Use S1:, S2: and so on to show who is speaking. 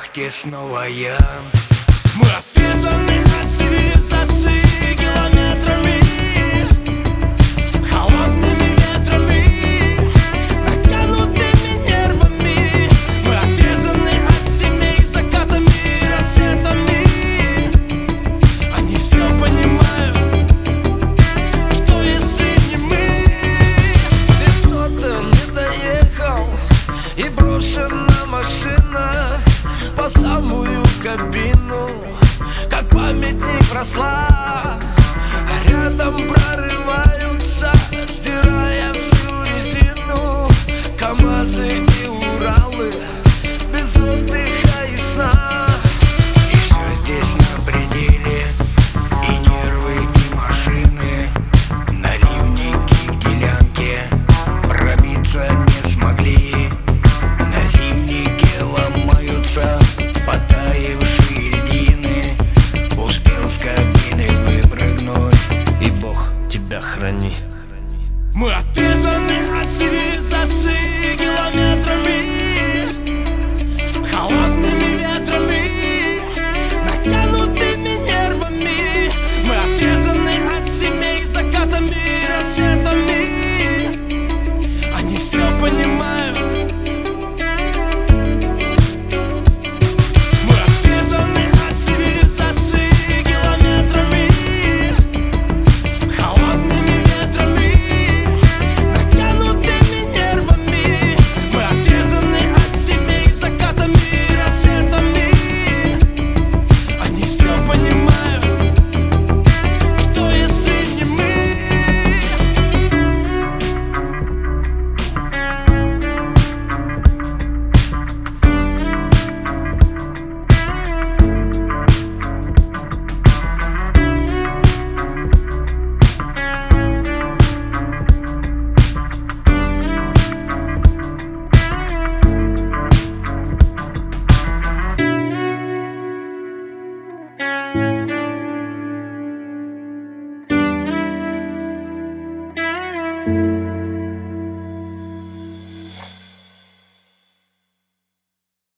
S1: вахте снова я.
S2: Мы отрезаны от цивилизации километрами, холодными ветрами, натянутыми нервами. Мы отрезаны от семей закатами и рассветами. Они все понимают, что если не мы. Здесь кто-то не доехал, и брошена машина по самую кабину, как памятник росла, а рядом прорываются, стирая всю резину, КамАЗы и Уралы без отдыха и сна.
S1: И все здесь на пределе, и нервы, и машины. Наливники в делянке пробиться не смогли. На зимнике ломаются потаившие льдины. Успел с кабины выпрыгнуть,
S2: И Бог тебя храни. Мы отрезаны от цивилизации километрами, холодными